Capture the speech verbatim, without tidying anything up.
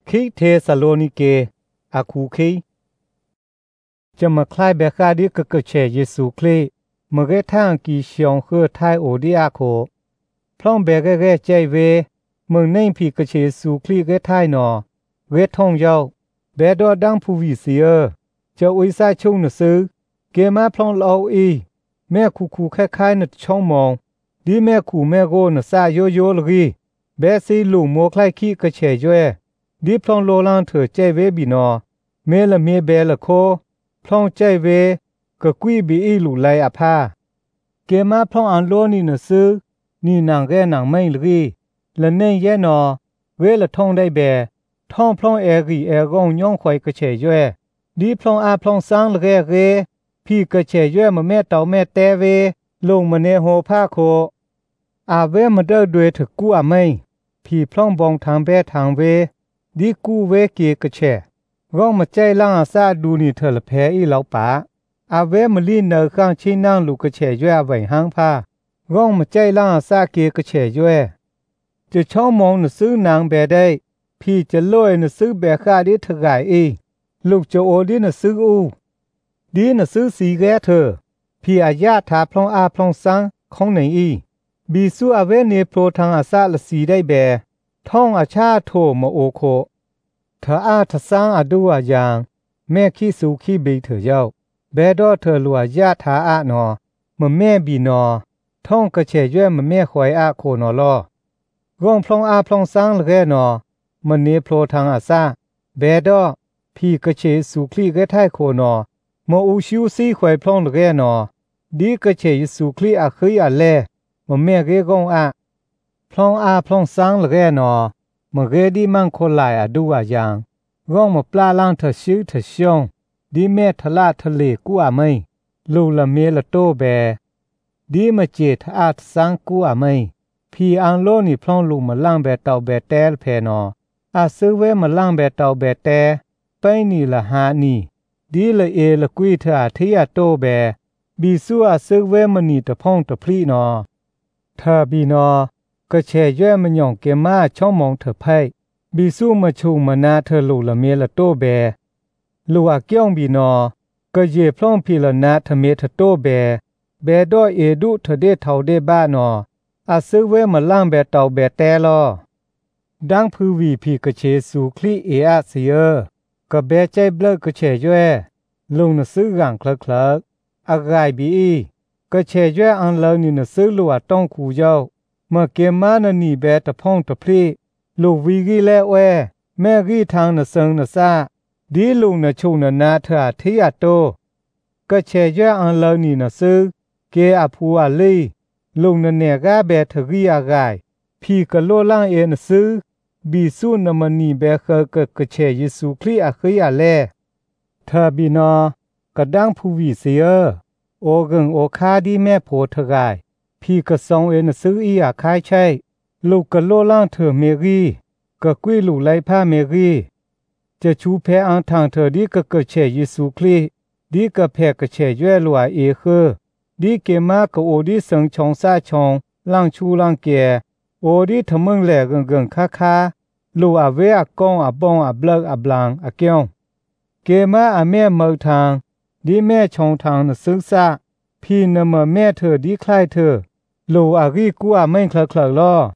คิเทสโลนิเกอาคูคีจะมาคลายเบคาดิกกเชเยซูคลีเมื่อทางกีชองคือไทยโอดีอาโคพร้อมเบกเกใจเวเมืองนิ่งพีกเชซูคลีเกไทยนอเวทองเยาเบดอดังผู้วิเสียจะอุยซาชงนซื้อเกมาพร้อมเราอีแม่คูคูคล้ายๆนช่องมองดีแม่คูแม่โกนซาโยโย่ลกีเบซีลูโมคลายขี้กเชยจ่วยดีพร้อมโลลังเถอใจเวบีนอเมละเมเบละโคพร้อมใจเวก็กุยบีอีลูไลอภาเกมาพร้อมอันโลนี่นซื้อนี่นางแกนางไม่ลกีละเนยแย่นอเวละท่องได้แบท่องพร้อมเอรีเอรองย่องควายกระเฉยจ่วยดีพร้อมอาพร้อมสังละแกเรพี่กระเฉยจ่วยมาแม่เต่าแม่แต่เวลงมาเนโฮผ้าโคอาเวมาเดอด้วยถึกกู้อาไม่พี่พร้อมบองทางแบทางเวดีกู้เวเกกระเฉร้องมาใจล่างอาซาดูนี่เธอละแพ้อีเหล่าป่าอาเวมาลีนเนอข้างชี้นั่งลูกกระเฉยจ่วยไว้ห้างผ้าร้องมาใจล่างอาซาเกกระเฉยจ่วยจะช่องมองหนัซื้อนางแบได้พี่จะลอยหนัซื้อแบค่าดิถกายอีลูกจะโอดิหนัซื้ออูดีหนัซื้อสีแกเธอพี่อาญาถาพลองอาพลองสังของไหนอีบีสู้อาเวเนโปรทางอาซาละสีได้แบท่องอาชาโทมาโอโคเธออาทสังอาดูอายังแม่ขี้สูขี้บีเธอเย้าแบดอเธอลัวญาถาอานอมะแม่บีนอท่องกระเฉยย่มะแม่ขวยอาโคนอลอร่องพลองอาพลองสังละแกนอมันเนโปรทางอาซาแบดอพี่กระเฉยสูคลีกระไทโคนอมออูชิวซีขวยพลองละแกนอดีกระเฉยสูคลีอาคืออาแลมะแม่เกกงอาพลองอาพลองสังละแกนอมะเกดีมังโคลายอาดูอายังร่องมะปลาล่างเถชื่อเถชงดีแม่ทะลาทะเลกูอาไม่ลูละเมละโตแบดีมะเจทอาทสังกูอาไม่พี่อังโลนี่พลองลูมาล่างแบเต่าแบแตลเพนออาซื้อเวมาล่างแบเต่าแบแตไปนี่ละหานี่ดีละเอละกุยเถอาทิยาโตแบบีสู้อาซื้อเวมานี่ตะพ่องตะพลีนอเธอบีนอก็แช่ย่มันหย่องเกมาช่องมองเธอไพ่บีสู้มาชูมานาเธอลูละเมละโตแบลูอาเกี้ยงบีนอก็เย่พร้องพีละนาทะเมทะโตแบแบดอเอดุเธอเดเท่าเดบ้านออาซื้อเวมาล่างแบเต่าแบแต่ลอดังพือวีพีกระเชสูคลีเออาเซียก็แบใจเบลกระเชย่วยลงนซื้อกังคลักคลักอากายบีกระเชย่วยอันเลนี่นซื้อลัวต้องคูเย้าเมื่อเกมมานนี่แบตะพ่องตะพลีลูกวีกีและแวแม่กีทางนเซิงนซาดีลุงนชูนนาเถอทิยาโตก็เชยอันเลนี่นซื้อเกอภูอาลีลุงนเนกาเบทรีอากายพี่กะโลล่างเอนซื้อบีสู้นมันนี่เบเคกกเชยเยซูคลีอาคืออาแลเธอบีนอกระดังผู้วิเสียโอเกงโอคาดีแม่โพเถกายพี่กะซองเอนซื้ออีอาคายใช่ลูกกะโลล่างเธอเมรีกะกุ้ยลูไลผ้าเมรีจะชูแพ้อังทางเธอดีกะกะเชยเยซูคลีดีกะแพกะเชยย่ลัวเอคือดีเกมากะโอดีสังชองซาชองล่างชูล่างเกโอดีทะมึงแหลกเกิงคาคาลูอาเวอากองอาบองอาบลักอาบลางอาเกียวเกมาอาแม่เมือทางดีแม่ชองทางนซึกซาพี่นมแม่เธอดีคล้ายเธอลูอารีกูอาไม่คลักคลักล้อ